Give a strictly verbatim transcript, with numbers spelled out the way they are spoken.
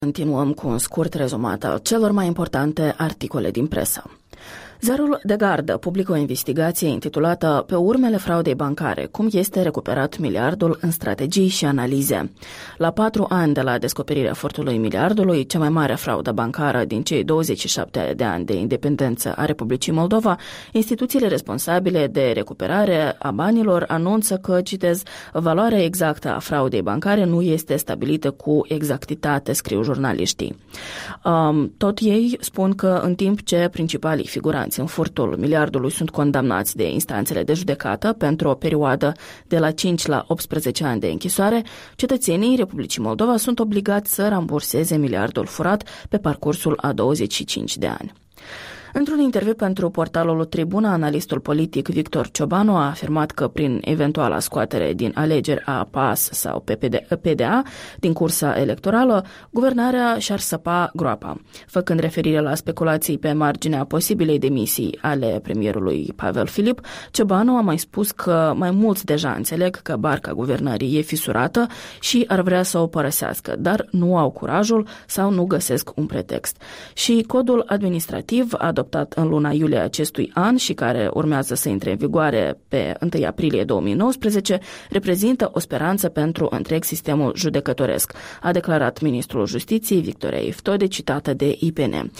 Continuăm cu un scurt rezumat al celor mai importante articole din presă. Ziarul The Guard publică o investigație intitulată Pe urmele fraudei bancare, cum este recuperat miliardul în strategii și analize. La patru ani de la descoperirea furtului miliardului, cea mai mare fraudă bancară din cei douăzeci și șapte de ani de independență a Republicii Moldova, instituțiile responsabile de recuperare a banilor anunță că, citez, valoarea exactă a fraudei bancare nu este stabilită cu exactitate, scriu jurnaliștii. Um, tot ei spun că în timp ce principalii figuranți în furtul miliardului sunt condamnați de instanțele de judecată pentru o perioadă de la cinci la optsprezece ani de închisoare, cetățenii Republicii Moldova sunt obligați să ramburseze miliardul furat pe parcursul a douăzeci și cinci de ani. Într-un interviu pentru portalul Tribuna, analistul politic Victor Ciobanu a afirmat că prin eventuala scoatere din alegeri a P A S sau P D A din cursa electorală, guvernarea și-ar săpa groapa. Făcând referire la speculații pe marginea posibilei demisii ale premierului Pavel Filip, Ciobanu a mai spus că mai mulți deja înțeleg că barca guvernării e fisurată și ar vrea să o părăsească, dar nu au curajul sau nu găsesc un pretext. Și codul administrativ adoptat în luna iulie acestui an și care urmează să intre în vigoare pe întâi aprilie două mii nouăsprezece, reprezintă o speranță pentru întreg sistemul judecătoresc, a declarat ministrul Justiției Victoria Iftode, citată de I P N.